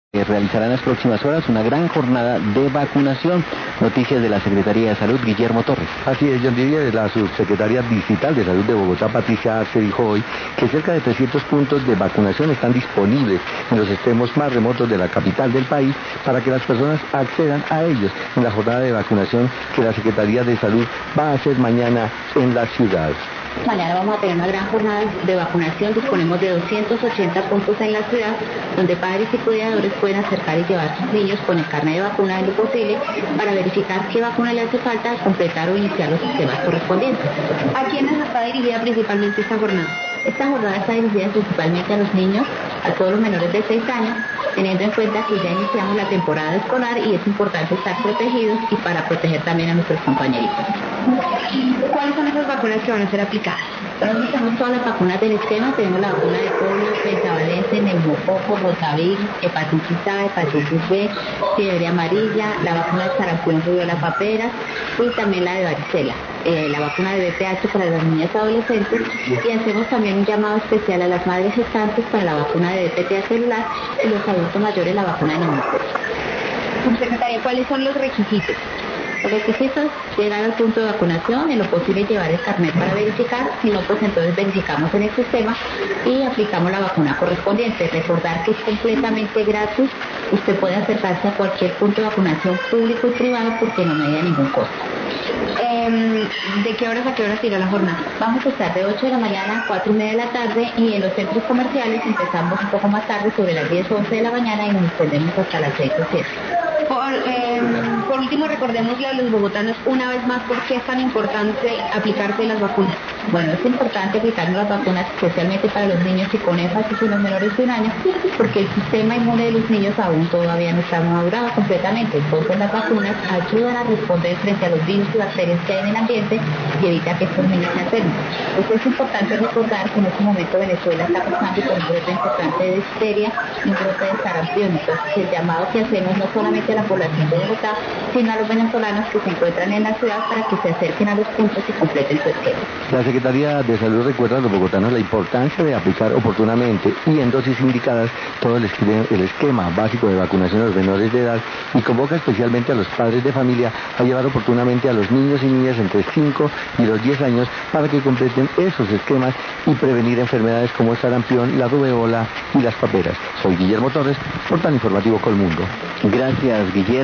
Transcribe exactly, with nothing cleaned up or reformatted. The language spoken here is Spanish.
Eh, realizará en las próximas horas una gran jornada de vacunación. Noticias de la Secretaría de Salud, Guillermo Torres. Así es, John Didier. La subsecretaria distrital de Salud de Bogotá, Patricia Arce, dijo hoy que cerca de trescientos puntos de vacunación están disponibles en los extremos más remotos de la capital del país para que las personas accedan a ellos en la jornada de vacunación que la Secretaría de Salud va a hacer mañana en la ciudad. Mañana vamos a tener una gran jornada de vacunación. Disponemos de doscientos ochenta puntos en la ciudad, donde padres y cuidadores pueden acercar y llevar a sus niños con el carnet de vacuna en lo posible para verificar qué vacuna le hace falta, completar o iniciar los sistemas correspondientes. ¿A quiénes está dirigida principalmente esta jornada? Esta jornada está dirigida principalmente a los niños, a todos los menores de seis años, teniendo en cuenta que ya iniciamos la temporada escolar y es importante estar protegidos y para proteger también a nuestros compañeritos. ¿Cuáles son esas vacunas que van a ser aplicadas? Nosotros tenemos todas las vacunas del esquema. Tenemos la vacuna de polio, pentavalente, neumococo, rotavirus, hepatitis A, hepatitis B, fiebre amarilla, la vacuna de sarampión, rubiola, paperas y también la de varicela, eh, la vacuna de V P H para las niñas y adolescentes, y hacemos también un llamado especial a las madres gestantes para la vacuna de D P T A celular y los adultos mayores la vacuna de neumococo. Subsecretaria, ¿cuáles son los requisitos? Los requisitos: llegar al punto de vacunación, en lo posible llevar el carnet para verificar, si no, pues entonces verificamos en el sistema y aplicamos la vacuna correspondiente. Recordar que es completamente gratis, usted puede acercarse a cualquier punto de vacunación público y privado porque no medía ningún costo. Eh, ¿De qué horas a qué horas irá la jornada? Vamos a estar de ocho de la mañana a cuatro y media de la tarde, y en los centros comerciales empezamos un poco más tarde, sobre las diez o once de la mañana, y nos extendemos hasta las seis o siete. Por, eh, por último, recordémosle a los bogotanos una vez más por qué es tan importante aplicarse las vacunas. Bueno, es importante aplicarnos las vacunas especialmente para los niños y con énfasis en los menores de un año, porque el sistema inmune de los niños aún todavía no está madurado completamente. Entonces las vacunas ayudan a responder frente a los virus y bacterias que hay en el ambiente y evita que estos niños se enfermen. Entonces es importante recordar que en este momento Venezuela está pasando por un brote importante de difteria y un brote de sarampión. Entonces el llamado que hacemos no solamente a la población de Bogotá, sino a los venezolanos que se encuentran en la ciudad para que se acerquen a los puntos y completen su esquema. La Secretaría de Salud recuerda a los bogotanos la importancia de aplicar oportunamente y en dosis indicadas todo el esquema, el esquema básico de vacunación a los menores de edad, y convoca especialmente a los padres de familia a llevar oportunamente a los niños y niñas entre cinco y los diez años para que completen esos esquemas y prevenir enfermedades como el sarampión, la rubeola y las paperas. Soy Guillermo Torres, Portal Informativo Colmundo. Gracias, Guillermo.